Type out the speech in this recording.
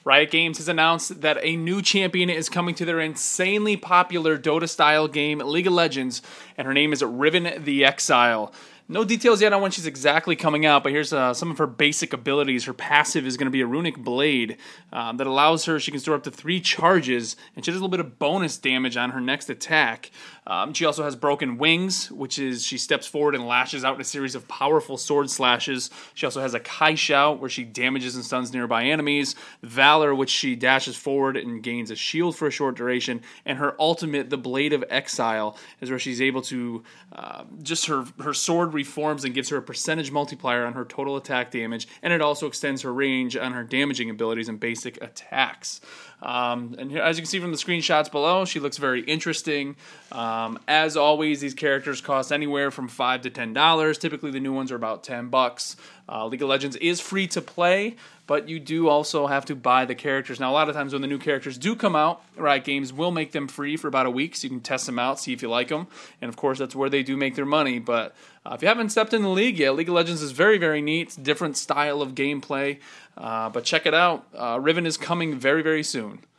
Riot Games has announced that a new champion is coming to their insanely popular Dota-style game, League of Legends, and her name is Riven the Exile. No details yet on when she's exactly coming out, but here's some of her basic abilities. Her passive is going to be a runic blade that allows her, she can store up to 3 charges, and she does a little bit of bonus damage on her next attack. She also has Broken Wings, which is she steps forward and lashes out in a series of powerful sword slashes. She also has a Kai Shout, where she damages and stuns nearby enemies. Valor, which she dashes forward and gains a shield for a short duration. And her ultimate, the Blade of Exile, is where she's able to, just her sword reforms and gives her a percentage multiplier on her total attack damage. And it also extends her range on her damaging abilities and basic attacks. And here, as you can see from the screenshots below, she looks very interesting. As always, these characters cost anywhere from $5 to $10. Typically, the new ones are about $10. League of Legends is free to play, but you do also have to buy the characters. Now, a lot of times when the new characters do come out, Riot Games will make them free for about a week, so you can test them out, see if you like them. And, of course, that's where they do make their money. But if you haven't stepped in the league yet, League of Legends is very, very neat. It's a different style of gameplay. But check it out. Riven is coming very, very soon.